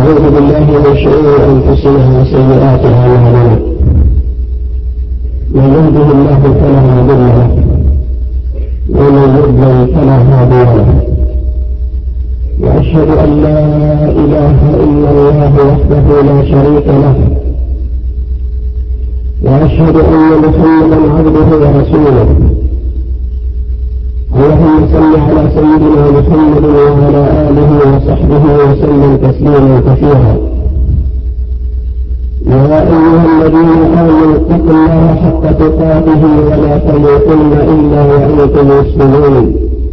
ونعوذ بالله من شرور أنفسنا وسيئات أعمالنا. من يهده الله فلا مضل له ومن يضلل فلا هادي له. وأشهد أن لا إله إلا الله وحده لا شريك له، وأشهد أن محمدا عبده ورسوله. اللهم صل على سيدنا محمد وعلى آله وصحبه وسلم تسليما كثيرا. يا أيها الذين آمنوا اتقوا الله حق تقاته ولا تموتن إلا وأنتم مسلمون.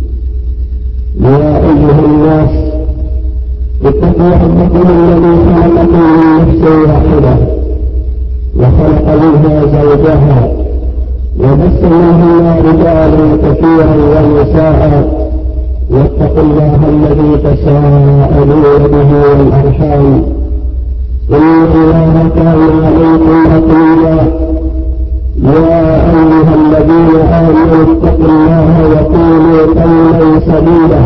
يا أيها الناس اتقوا ربكم الذي خلقكم من نفس واحدة وخلق منها زوجها وبث منهما رجالا كثيرا ونساء، واتقوا الله الذي تساءلون به والأرحام إن الله كان عليكم رقيبا. يا أيها الذين آمنوا اتقوا الله وقولوا قولا سديدا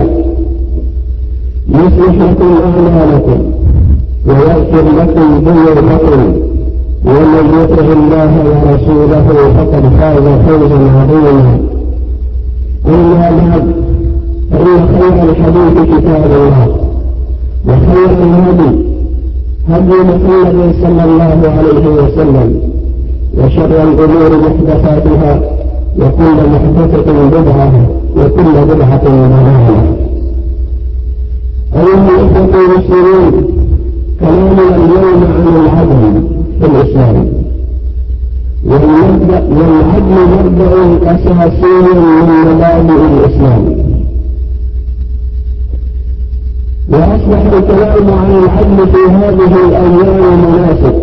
يصلح لكم أعمالكم ويغفر لكم ذنوبكم، ومن يطع الله ورسوله فقد فاز فوزا عظيما. أما بعد، فإن خير الحديث كتاب الله، وخير الهدي هدي محمد صلى الله عليه وسلم، وشر الأمور محدثاتها، وكل محدثة بدعة، وكل بدعة ضلالة. أيها الإخوة المسلمون، كلامنا اليوم عن العدل في الإسلام. والعدل مبدأ أساسي من مبادئ الإسلام، وأصبح الكلام عن العدل في هذه الأيام مناسب،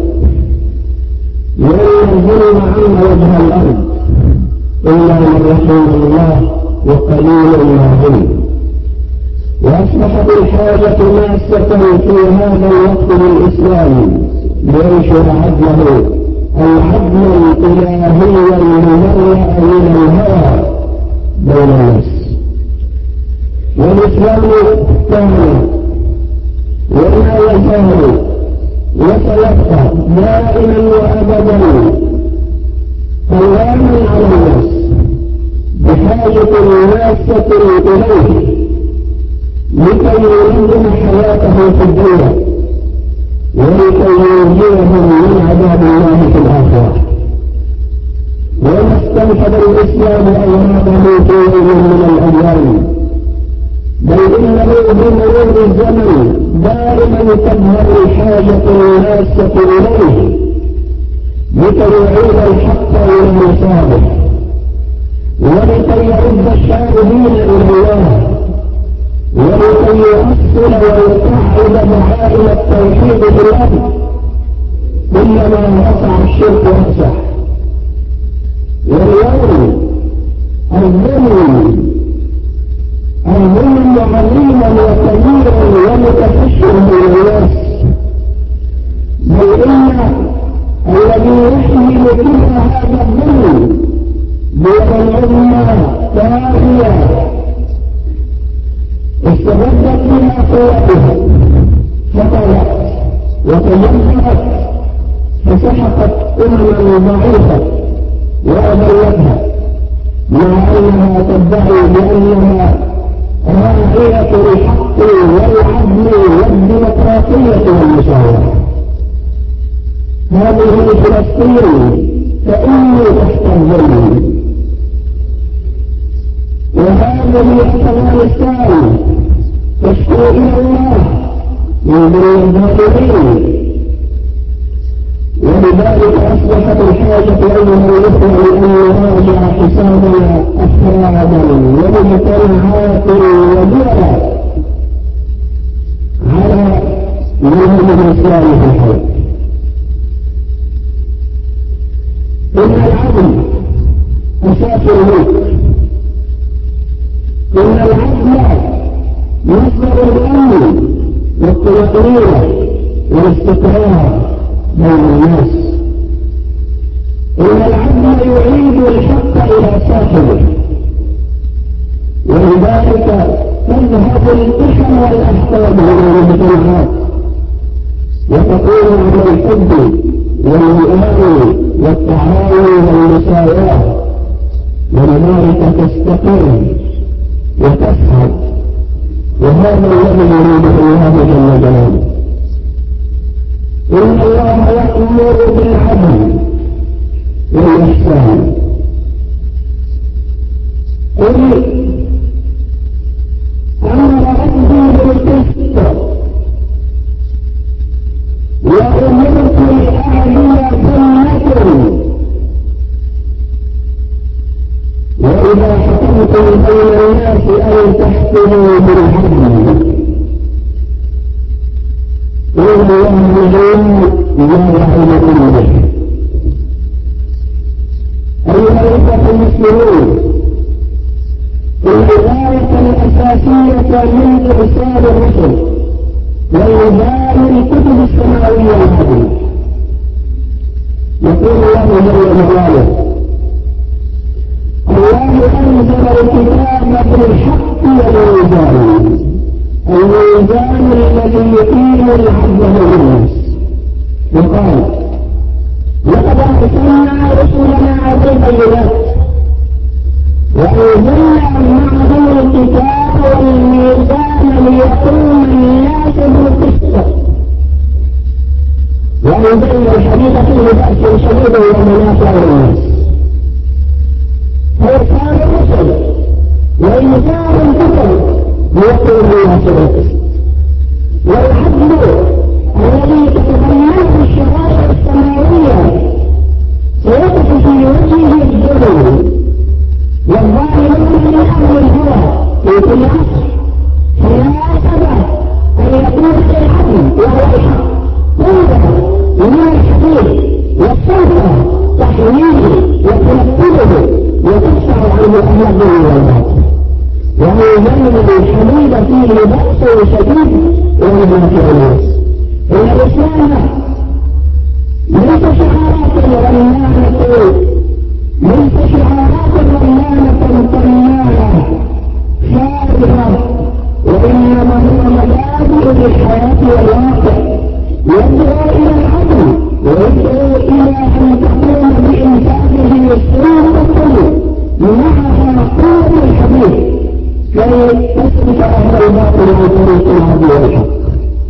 لأن الظلم عم وجه الأرض إلا من رحم الله وقليل ما هم. وأصبحت الحاجة ماسة في هذا الوقت للإسلام لينشر عدله، العدل الإلهي المبرأ من الهوى بين الناس. والإسلام كان وما يزال وسيبقى دائما وأبدا قواما على الناس بحاجة ماسة إليه لكي ينظم حياته في الدنيا ولكي ينجيهم من عذاب الله في الآخرة. وما استنفذ الإسلام أوراده في يوم من الأيام، بل إنه بمرور الزمن دائما تظهر الحاجة الماسة إليه لكي يعيد الحق إلى مصابه، ولكي يرد الشاربين إلى الله، ولكي يؤصل ويقعد دعائم التوحيد في الأرض. كلما وسع الشرك وسع. واليوم الظلم عظيما وكبيرا ومتفشر بين الناس، بل إن الذي يحمل كل هذا الظلم بيد الأمة كافية استبدت بها قوتها فطلت وتجمعت فسحقت ضعيفة وأذلتها، مع أنها تدعي بأنها راعية الحق والعدل والديمقراطية والمساواة. هذه فلسطين فإني تحت الظلم، وهذه أفغانستان تشكو إلى الله من ظلم الظالمين. ولذلك أصبحت الحاجة أيها الإخوة لأن نراجع حسابنا أفرادا ومجتمعات ودولا على منهج الإسلام في الحياة. إن العدل أساس الملك، إن العدل مصدر الأمن والطمأنينة والاستقرار بين الناس. إن العدل يعيد الحق إلى صاحبه، ولذلك تذهب الإحن والأحقاد من المجتمعات وتقوم على الحب والوئام والتعاون والمساواة، ولذلك تستقر وتسعد. وهذا الذي يريده الله جل جلاله. إن الله يأمر بالعدل والإحسان. قل أمر ربي بالقسط وأمرت لأعدل بينكم وإذا حكمتم بين الناس أن تحكموا بالعدل. إن الله لا يعلم به. أيها الإخوة المسلمون، الغاية الأساسية من إرسال الرسل وإنزال الكتب السماوية العظيمة، يقول الله جل جلاله: الله أنزل الكتاب بالحق والميزان، الميزان الذي يقيم العدل للناس. وقال: لقد أرسلنا رسلنا بالبينات وأنزلنا معهم الكتاب والميزان ليقوم الناس بالقسط وأنزلنا الحديث فيه بأس شديد ومنافع للناس. فإرسال الرسل وإنزال الكتب ليقوم الناس بالقسط، والعدل الذي تتضمنه الشرائع السماوية سيقف في وجهه الظلم والظالمون من أهل الهوى في كل عصر، فيناسب أن يكون العدل وهو الحق تنزل من الحديث والسلطة تحميه وتنفذه وتدفع عنه أهل الظلم والباطل، وأنزلنا الحديد فيه بأس شديد ومنافع الناس. إن الإسلام ليس شعارات رنانة، ليس شعارات رنانة طنانة خارجة، وإنما هو مبادئ للحياة والواقع، يدعو إلى العدل ويدعو إلى أن تقوم بإنفاذه السلطة معها قوة الحديث كي تثبت أهل الباطل عن طريق العدل والحق.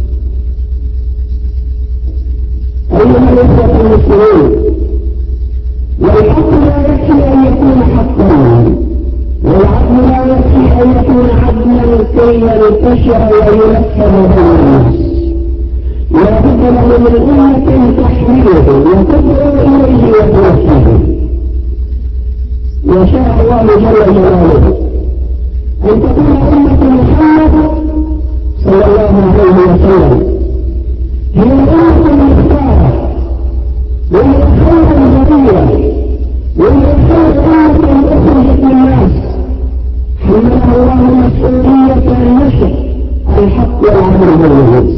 أيها الإخوة المسلمون، والحق لا يكفي أن يكون حقا، والعدل لا يكفي أن يكون عدلا كي ينتشر وينفذ بين الناس، لا بد له من أمة تحمله وتدعو إليه وتنفذه. وشاء الله جل جلاله أن تكون أمة محمد صلى الله عليه وسلم هي الأمة المختارة، وهي خير البرية، وهي خير أمة أخرجت للناس، حملها الله مسؤولية النشر الحق والعدل بين الناس،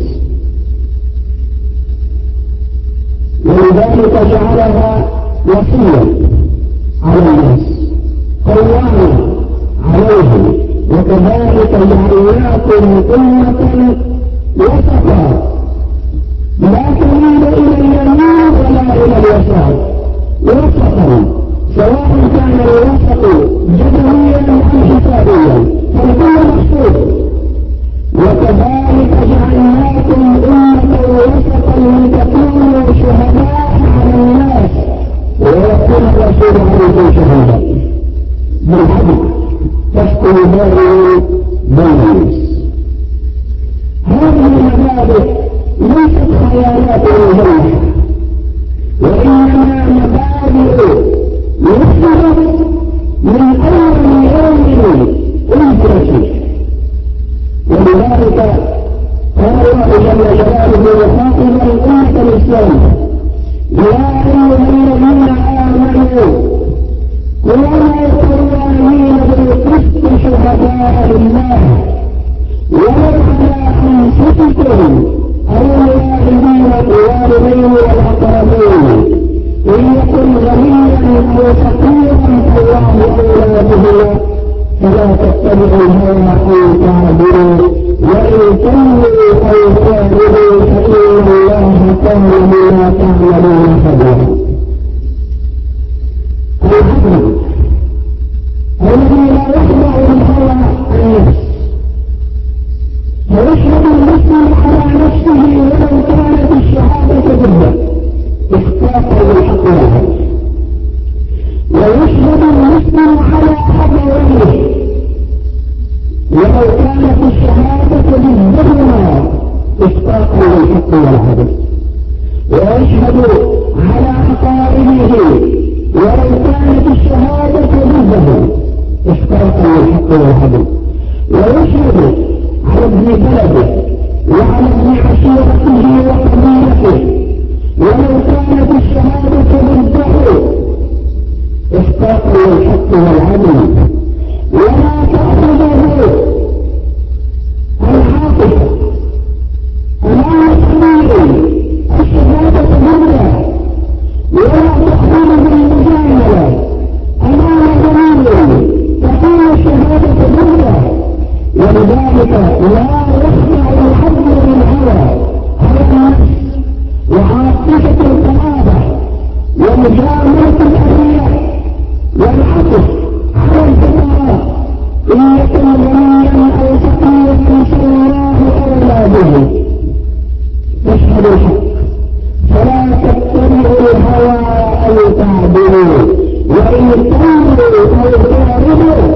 ولذلك جعلها وصية على الناس قوامة عليهم. وكذلك جعلناكم أمة وسطا لا تميل إلى اليمين ولا إلى اليسار، وسطا، سواء كان الوسط جدليا أم حسابيا فالكل مقصود. وكذلك جعلناكم أمة وسطا لتكونوا شهداء على الناس ويكون الرسول عليكم شهيدا بالعدل تحكم بين الناس. هذه المبادئ ليست خيالات مجنحة، وإنما مبادئ نفذت من أول يوم أنزلت. ولذلك قال الله جل جلاله مخاطبا الأمة الإسلامية: يا أيها الذين آمنوا كونوا قوامين بالقسط شهداء لله ولو على أنفسكم أو الوالدين والأقربين إن يكن غنيا أو فقيرا فالله أولى بهما فلا تتبعوا الهوى أن تعدلوا وإن تمنوا أو تعدلوا فإن الله ويشهد المسلم على نفسه ولو كانت الشهادة ضده إحقاقا للحق والعدل، ويشهد المسلم على أبويه ولو كانت الشهادة ضدهما إحقاقا للحق والعدل، ويشهد على أقاربه ولو كانت الشهادة ضده إحقاقا للحق والعدل، ويشهد على ابن بلده وعلى ابن عشيرته وقبيلته ولو كانت الشهادة ضده إحقاقا للحق والعدل، ولا تأخذه العاطفة أمام الحمير الشهادة ضده، ولا تأخذه المجاملة أمام ضمير تكون الشهادة ضده، ولذلك لا يخضع العبد للهوى على النفس وعاطفة القرابة ومجاملة الأبرياء والعطف على الفقراء إن يكن غنيا أو فقيرا فالله أولى به. تشهد الحق فلا تتبعوا الهوى أو تعدلوا، وإن تنظروا أو تعرضوا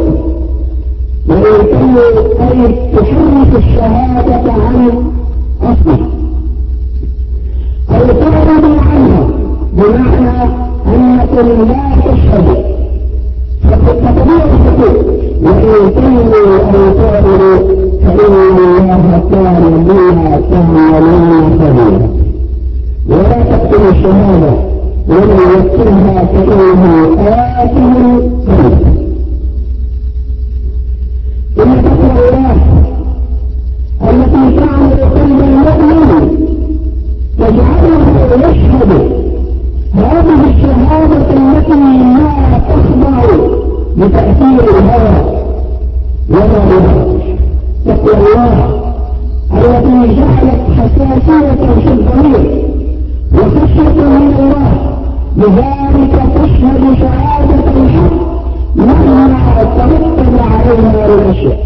أي تحرك الشهادة عن أصلها أو تعرضوا عنها، بمعنى أنكم لا تشهدوا فتتبعوا الحقوق، وإن تنظروا أو تعرضوا فإن الله كان بما تعملون خبيرا. ولا تكتموا الشهادة ومن يكتمها فإنه آثم قريب. إن تقوى الله التي تعمل قلب المؤمن تجعله يشهد هذه الشهادة التي لا تخضع لتأثير الهوى ولا الباطل. تقوى الله التي جعلت حساسية في الضمير وخشية من الله، لذلك تشهد شهادة الحق مهما ترتب عليها الأشياء،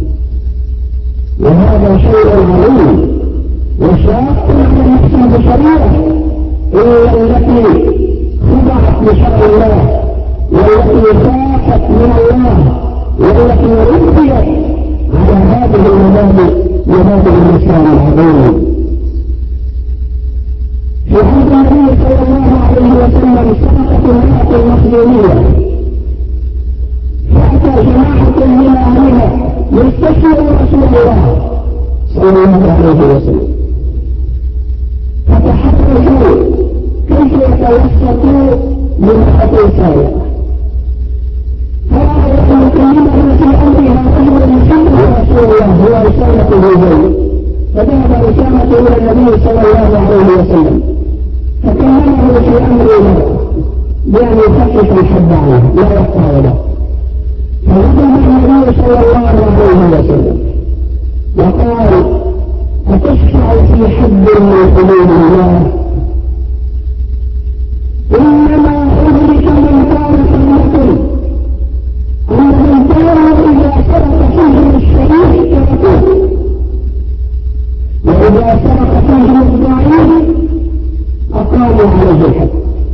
وهذا شيء عظيم وشاق على النفس البشرية إلا التي خضعت لشرع الله والتي خافت من الله والتي ربيت على هذه مبادئ الإسلام العظيم. في عهد النبي صلى الله عليه وسلم سقطت المرأة المخزومية، فأتى جماعة من أهلها يستشيروا رسول الله صلى الله عليه وسلم، فتحرجوا كيف يتوسطوا لامرأة سائلة، فرأوا أن يكلمه في أمرها رجل يحب رسول الله هو أسامة بن زيد، فذهب أسامة إلى النبي صلى الله عليه وسلم فكلمه في أمر له بأن يخفف الحد عنه لا يقطع له، فنظم النبي صلى الله عليه وسلم وقال: أتشفع في حد من حدود الله؟ إنما أدرك من كان قبلكم أنهم كانوا إذا سرق فيهم الشريف تركوه، وإذا سرق فيهم الضعيف أقاموا عليه الحد.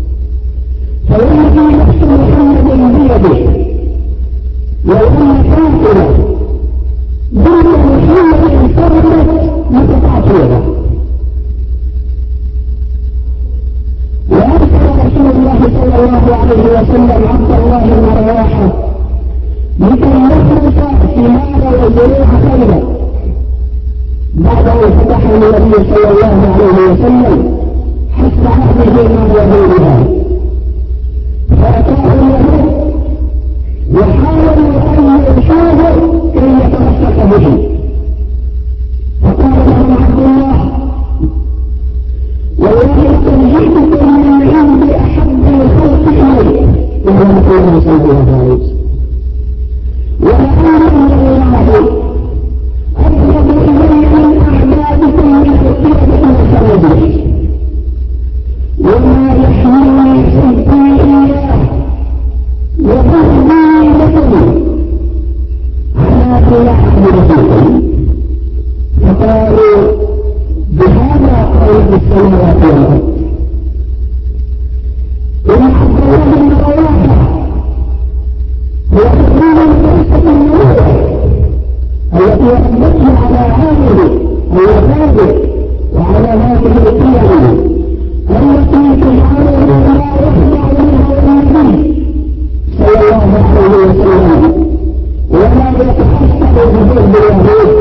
فالذي نفس محمد بيده لو أن كافرا دون محمد فرمت متقاطعة. وأرسل رسول الله صلى الله عليه وسلم عبد الله بن رواحة لكي يخلص ثمار وزروع خيبر بعد أن فتح النبي صلى الله عليه وسلم حتى عهده مع يهودها، فأتاه اليهود وحاولوا أن يرشوه كي يتمسك به، فقال لهم عبد الله: والله لقد جئتكم من عند أحب الخلق إلي وهو محمد صلى الله عليه وسلم، ولأمر الله أبغض إلي من أعدادكم من القردة والخنازير، وما يحملني السماوات والأرض. ومن عبد الله بن رواحة هو تقريب مدرسة النبوة التي ربته على هذه المبادئ وعلى هذه القيم التي تجعله لا يخضع لها النبي صلى الله عليه وسلم ولا يتحسب بجهد اليهود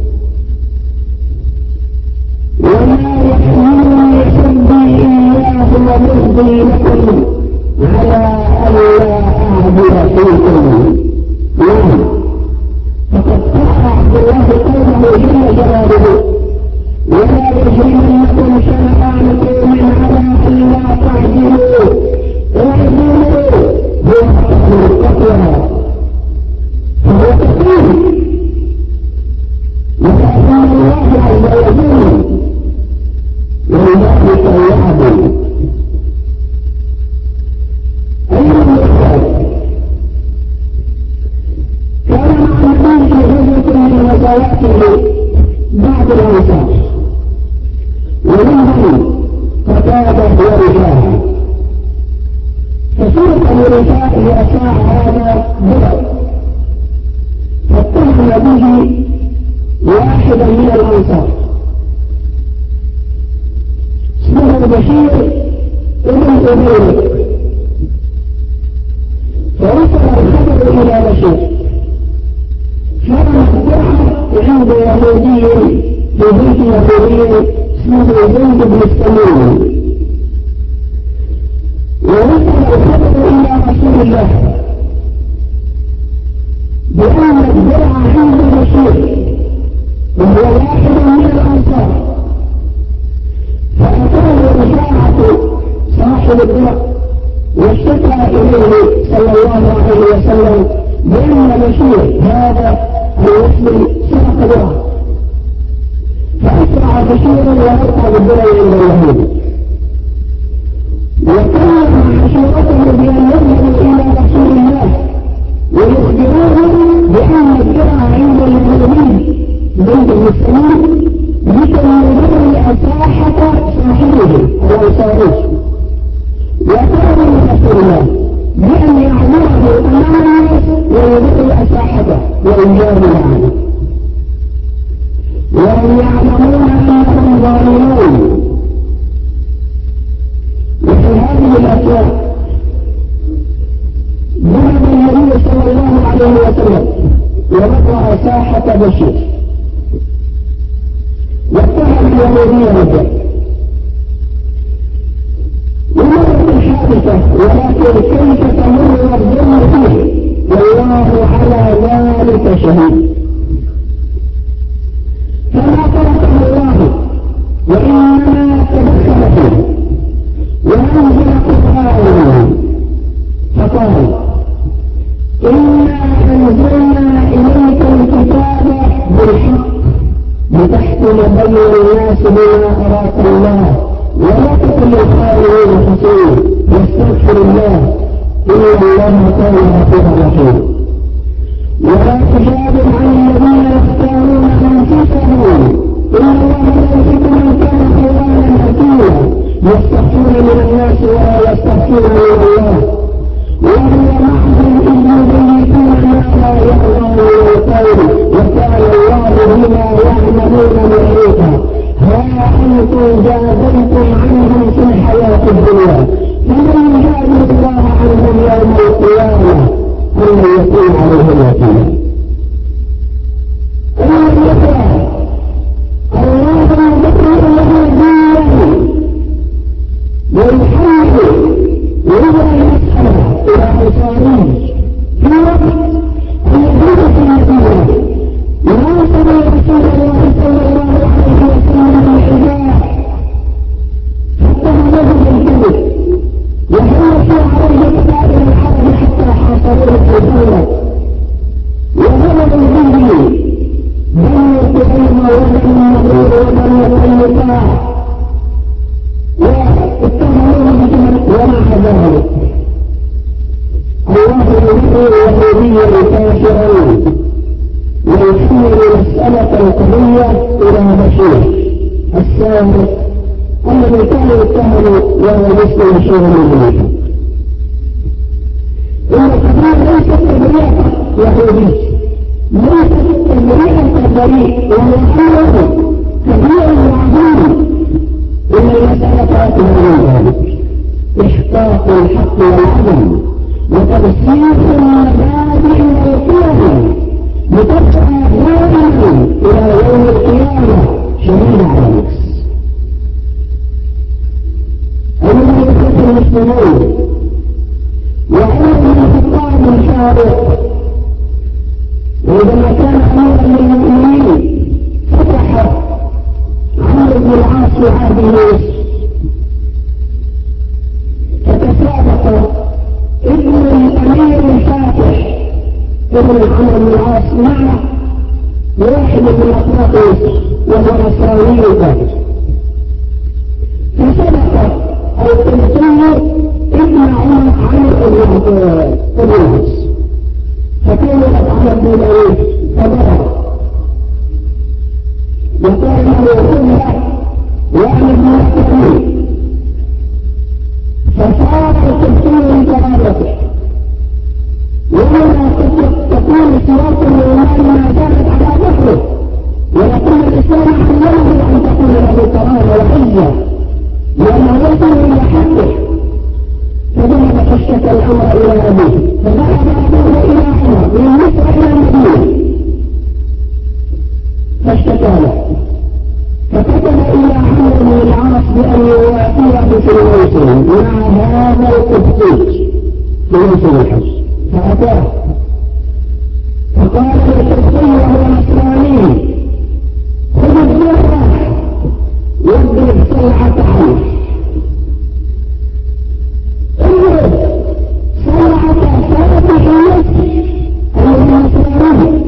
وما يحملني حبي إياه وبغضي لكم على ألا أعبد فيكم. نعم، فقد قال عبد الله قوله جل جلاله: ولا يجرمنكم شنآن قوم على ألا تعدلوا اعدلوا هو أقرب للتقوى. فهو تقول وكأن الله عز وجل ولذلك يعدل. أيها الأخوة، كان مع النبي في غزوة من غزواته بعض الأنصار ومنهم قتادة ورفاعة، فسرق لرفاعة هذا درع فاتهم به واحدا من الأنصار اسمه بشير ابن أبيرك، فوصل الخبر إلى بشير كان الدرع عند يهودي في بيت يهودي اسمه زيد بن السمين، ووصل الخبر إلى رسول الله بأن الدرع عند بشير وهو واحد من الأنصار، فأتاه رفاعة صاحب الدرع واشتكى إليه صلى الله عليه وسلم بأن بشير هذا المسلم سرق درعه، فأسرع بشير وألقى بالدرع عند اليهود، وكلم عشيرته بأن يذهبوا إلى رسول الله ويخبروه بأن الدرع عند اليهودي زيد بن السمين لتنظر أساحة صاحبه الأنصاري، وقالوا لرسول الله بأن يعمره أمام الناس ويذكر أساحته ويجامل عنه، وهم يعلمون أنهم ظالمون. وفي هذه الأثناء ذهب النبي صلى الله عليه وسلم ورفع ساحة بشير واتهم اليهودية بالجهل. ومرت الحادثة، ولكن كيف تمر الظلم فيه والله على ذلك شهيد. فما تركه الله وإنما تدخل فيه وأنزل قرآنا فقال: إنا أنزلنا إليك الكتاب بالحق لتحكم بين الناس بما أراك الله ولا تكن للخائنين خصيما واستغفر الله إن الله كان غفورا رحيما. ولا تجادل عن الذين يختارون أنفسهم إن الله لا يحب من كان خوانا أثيما يستغفرون من الناس ولا يستغفرون من الله وهو معهم إذ يبيتون ما لا يرضى من القول وكان الله بما يعملون محيطا. ها أنتم جادلتم عنهم في الحياة الدنيا فمن يجادل الله عنهم يوم القيامة أن يكون عليهم وكيلا. أيها الأخوة، الله يذكر له دينه ويحمل ويرى المسألة إلى أنصاره في وقت الوجود في المدينة يواصل رسول الله صلى الله عليه وسلم الحجاج فاتهمه بالكذب وحرصوا عليه كبائر العرب حتى حاصروه في الدولة وغلبوا به بني قريظة وبني النضير وبني قينقاع واتهموه بجهل. ومع ذلك الله يذكر يهوديا كافرا ويحمل مسألة القضية إلى بشير السابق الذي كان يتهم وهو مسلم شيئا من النفاق. إن القضية ليست تبريئة يهودي، ليست تبريئة بريء وهو أمر كبير وعظيم، إن المسألة من ذلك إحقاق الحق والعدل وتبسيط المبادئ والقيم لتبقى دائما إلى يوم القيامة شهيدا على النفس. أيها الإخوة المسلمون، وعمر بن الخطاب الفاروق عندما كان أميرا للمؤمنين فتح عمرو بن العاص في عهد يوسف، فتسابق ابن الأمير الفاتح ابن عمرو بن العاص مع واحد من أطراف يوسف وهو نصراني كافر، فسبق القبطي ابن عمرو بن العاص، فكان قد عمل بالأمير فضرب وقال له خذها وأنا ابن الأمير، فصار القبطي لكرامته، ولما تكون سياسة الإيمان ما زالت على ظهره، ولكن الإسلام علمه أن تكون له كرامة وعزة لأنه يصل إلى حقه. فذهب فاشتكى الأمر إلى أبيه، فذهب أبوه إلى عمر من مصر إلى المدينة فاشتكى له، فكتب إلى عمرو بن العاص بأن يوافيه في الموسم مع هذا القبطي في موسم الحج، فأتاه فقال للقبطي وهو نصراني خذ الدرة واضرب صلعة عنه، اضرب صلعة فاتح النصر النصراني،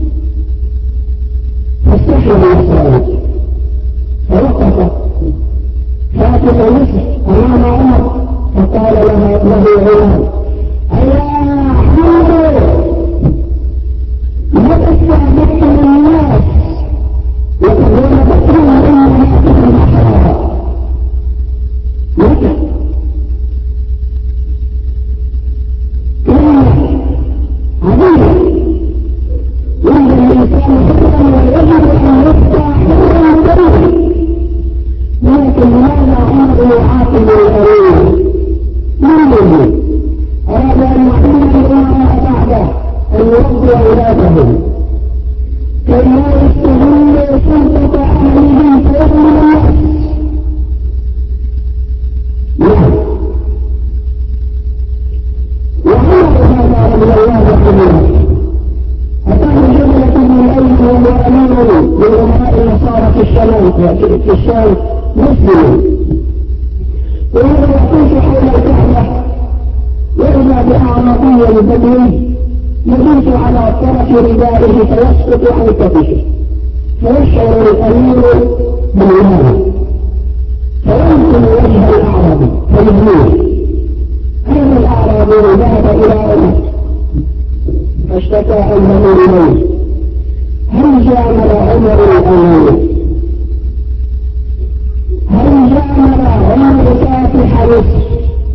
فاستحي النصراني فوقف فاتح النصر أمام عمر فقال له عمر أيا عمرو متى استعبدت الناس وتقول بكرهم إنها تكون حرارة؟ متى؟ كلمة عظيمة عند الإنسان حرا ويجب أن يبقى حرا بريئا، لكن لماذا عمر يعاقب الأمير؟ من به؟ أراد أن يعلم الأمراء بعده أن يربي أولادهم كي لا يستغلوا سلطة أهلهم فيظلموا الناس. نعم، وعمر هذا رضي الله عنه أتاه جبلة من أيدي وهو أمير من أمراء النصارى في الشام مسلم، وهو يطوف حول الكعبة وإذا بأعرابي بدوي يبيت على طرف ردائه فيسقط عن كتفه، فيشعر الأمير بالوهن فيمكن وجه الأعرابي فيبنيه. هذا الأعرابي ذهب إلى عمر فاشتكى أنه إليه، هل جامل عمر الأمير؟ هل جامل عمر فاتح مصر؟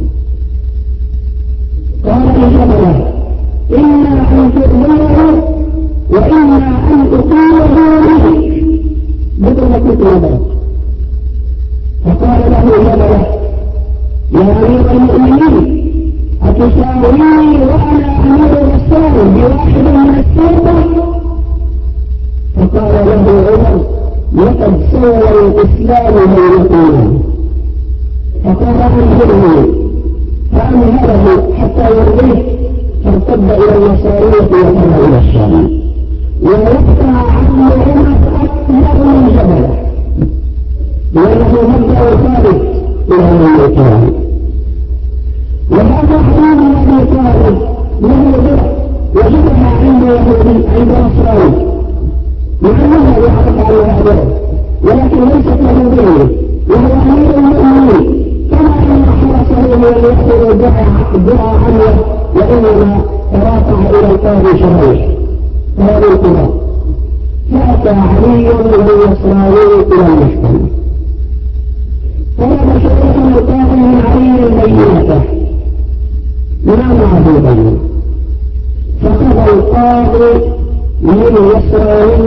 قال لجبله إما أن تؤذيه وإما أن أقيله بك بدون كتابة. فقال له جبله يا أمير المؤمنين أتساويني وأنا أمير غسان بواحد من السلطة؟ فقال له عمر لقد سوى الإسلام بينكما. فقال أنزله، فأنهره حتى يرضيه، فارتد إلى النصارية وكان إلى الشام، ويبقى عم عمر أكبر من جبله لأنه مبدأ ثابت إلى يوم القيامة. وهذا علي بن أبي طالب له درع وجدها عند يهودي عند نصراني، مع أنه يعرف عنها درع ولكن ليست له دين، وهو أمير المؤمنين، كما أن حرسه من يأخذ الدرع عنه، وإنما ترافع إلى القاضي شريح هذا القضاء. فأتى علي والنصراني إلى المحكمة، قال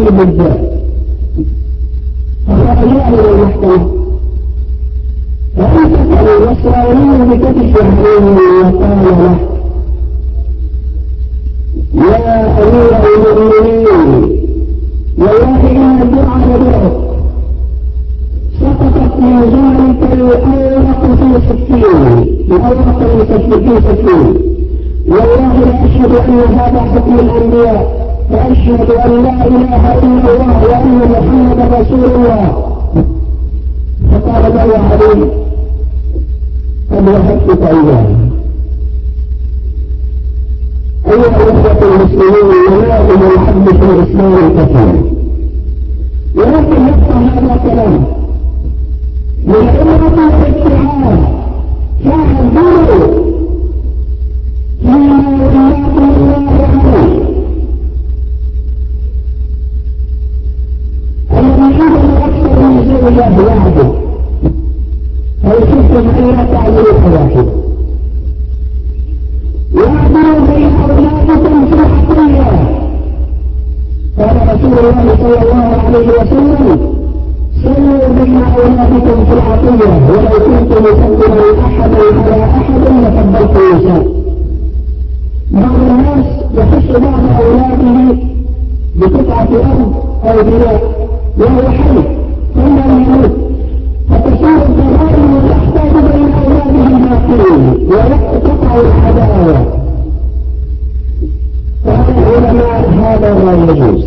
غريب الذات فخرجاه إلى المحكمة فأمسك النصراني بكتف عليه وقال له يا أمير المؤمنين والله إن الدعاء لدعك سقطت من ذلك الأورق في سكين الأورق في سكين والله لا أشهد أن هذا حكم الأنبياء وأشهد أن لا إله إلا الله وأن محمدا رسول الله. فقال له علي قد وهبتك إياه. أيها الأخوة المسلمين منازل العبد في الإسلام كثيرة ولكن يبقى هذا كلام من أمرة الاتحاد فاعبدوا فيما ولاكم الله عليه الذي يعمل أكثر من زوجة واحدة أو شفتم أن لا تعملوا واحدة واعدلوا بين أولادكم في العقلية. قال رسول الله صلى الله عليه وسلم صلوا بين أولادكم في العقلية ولو كنت مفضلا أحدا على أحد لفضلت النساء. بعض الناس يخص بعض أولاده بقطعة أرض أو بناء وهو حي ثم يموت فتصير الضرائب والأحداث بين أولاده باقين ويقطع العداوة. قال العلماء هذا لا يجوز.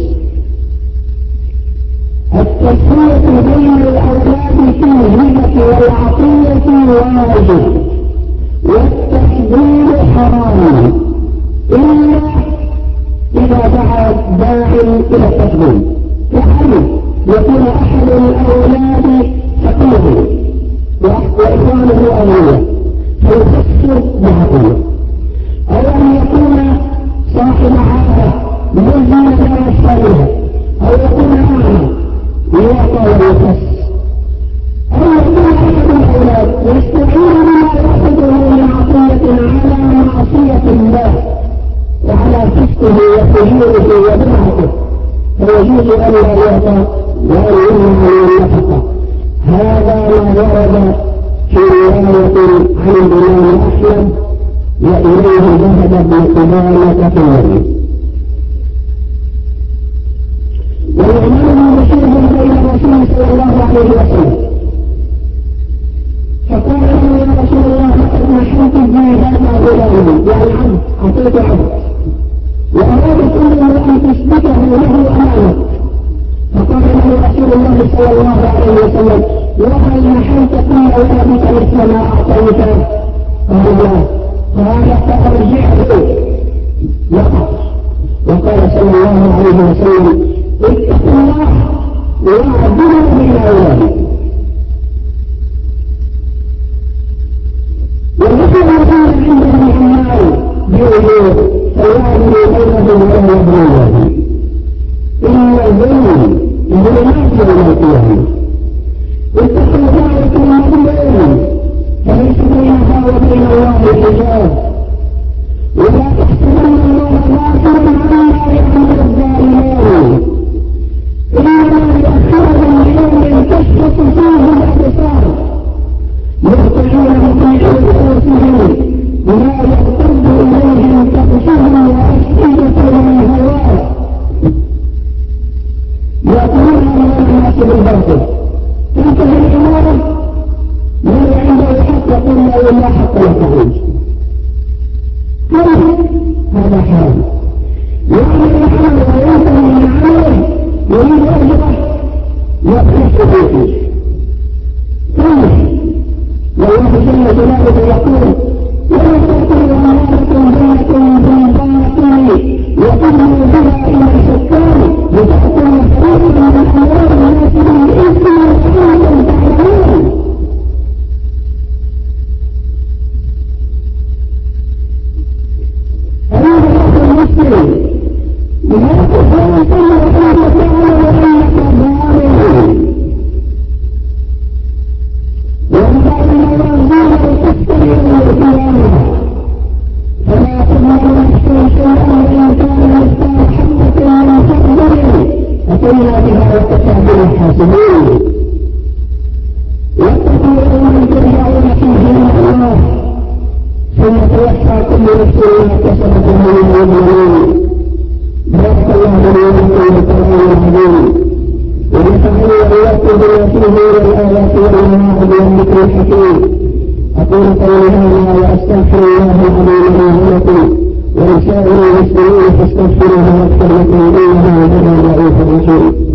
التفريق بين الأولاد في الهبة والعطية واجب والتفضيل حرام إلا إذا دعا داع إلى التفضيل كأن يكون أحد الأولاد فقيرا وإخوانه أولياء فيخص بعطية أو أن يكون صاحب عادة ملزمة ويشتغلها أو يكون أعمى ويعطى ويخص أو يكون أحد الأولاد يستعين بما يأخذه من عطية على معصية الله وعلى فسقه وفجوره وبدعته فيجوز أن لا يعطى وأن يمنع من النفقة. هذا ما ورد في رواية عن الإمام أحمد وإليه ذهب ابن قدامة في النبي. والإمام بشير بين الرسول صلى الله عليه وسلم فقال له يا رسول الله لقد نحنت بي هذا غلام يعني عبد أعطيت عبد وأرادت أن تثبته له أمانة. فقال له رسول الله صلى الله عليه وسلم وهل نحنت في أولادك مثل ما أعطيته؟ قال لا. قال فأرجعه لقد. وقال صلى الله عليه وسلم اتقوا الله واعدلوا بين أولادكم. والرسول يقول عندهم عمال بأجور فيعدلوا بينهم ولا يبنونه إن الظلم ظلمات يوم القيامة. اتقوا ذلك المظلوم فليس بينها وبين الله حجاب ولا تحسبن الله غافلا عما يعمل الظالمون إنما يؤخرهم ليوم تشخص فيه الأبصار يرجعون في رؤوسهم ما يرتد إليهم كبشهم وأفئدتهم هواء يأكلون من الناس بالباطل. تنتهي الأمور من عنده حق يقول لا إلا حق يخرج هذا حرام. يعمل العمل وينتهي من عمله يريد أجره يخرج فيه والله جل جلاله يقول ولا تأكلوا أموالكم بينكم بالباطل وتدلوا بها إلى الحكام لتأكلوا فريقا من أموال الناس بالإثم وأنتم تعلمون. أيها الأخ المسلم لا تفعل أن تفعل وأنك ظالم وأن الموازين تفتح يكفر ما كسبت من المؤمنين. بارك الله لي ولكم بالقرآن العظيم ونفعني وإياكم بما فيه من الآيات والمواعظ والذكر الحكيم. أقول قولي هذا وأستغفر الله العظيم لي ولكم ولسائر المسلمين فاستغفروه واغفر لكم إنه هو الرؤوف الرحيم.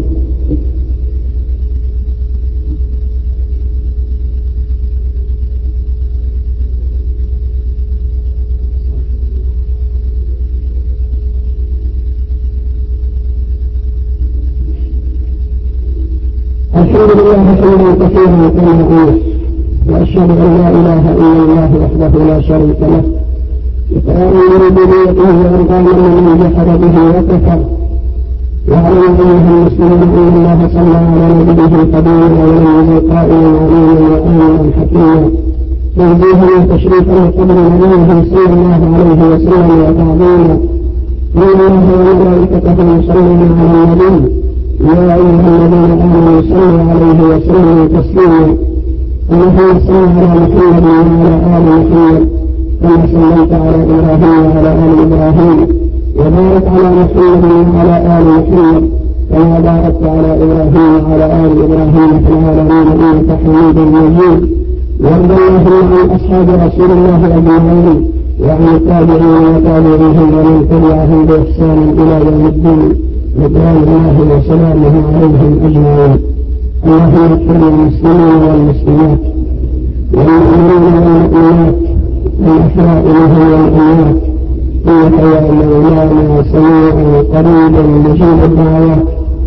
الحمد لله حمدا كثيرا كما يقول وأشهد أن لا إله إلا الله وحده لا شريك له إقرارا بربوبيته وإرغاما لمن جحد به وكفر. واعلم أيها المسلمون أن الله صلى على نبيه قديما ولم يزل قائلا عليما وآمنا حكيما تنزيها وتشريفا لقدر نبيه صلى الله عليه وسلم وتعظيما. إن الله وملائكته يصلون على النبي يا أيها الذين آمنوا صلوا عليه وسلموا تسليما. اللهم صل على محمد وعلى آل محمد كما صليت على إبراهيم وعلى آل إبراهيم وبارك على محمد وعلى آل محمد كما باركت على إبراهيم وعلى آل إبراهيم في العالمين إنك حميد مجيد. وارض اللهم عن أصحاب رسول الله أجمعين وعن التابعين وتابعيهم ومن تبعهم بإحسان إلى يوم الدين رضوان الله وسلامه عليهم أجمعين. اللهم اغفر للمسلمين والمسلمات والمؤمنين والمؤمنات الأحياء منهم والأموات إنك يا مولانا سميع قريب مجيب الدعوات.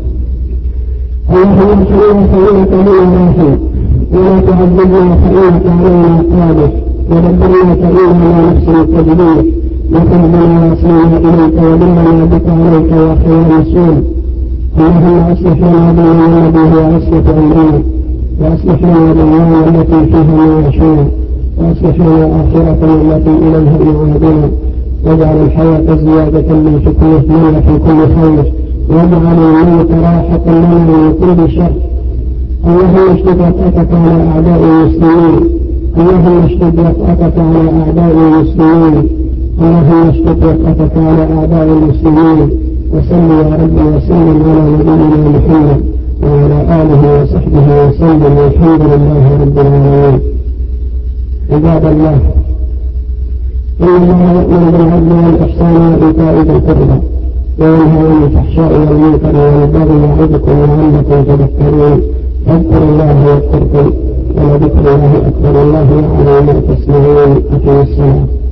اللهم اغفر فإنك لله ولا تعذبنا فإنك علينا قادر ودبرنا فإننا نفس التدبير وتهدنا وصلنا إليك ودلنا بك عليك يا خير رسول. اللهم أصلح لنا ديننا الذي هو عصمة أمرنا وأصلح لنا دنيانا التي فيها معاشنا وأصلح لنا آخرتنا التي إليها معادنا واجعل الحياة زيادة من في كل خير واجعل الموت راحة لنا من كل شر. اللهم اشدد وطأتك على أعداء المسلمين. اللهم اشدد وطأتك على أعداء المسلمين. اللهم اشدد وطأتك على أعداء المسلمين. وصل يا رب وسلم على نبينا محمد وعلى آله وصحبه وسلم والحمد لله رب العالمين. عباد الله، إن الله يأمر بالعدل والإحسان وإيتاء ذي القربى وينهى عن الفحشاء والمنكر والبغي يعظكم لعلكم تذكرون. فاذكروا الله يذكركم ولذكر الله أكبر. الله يعلم ما تصنعون. أقم الصلاة.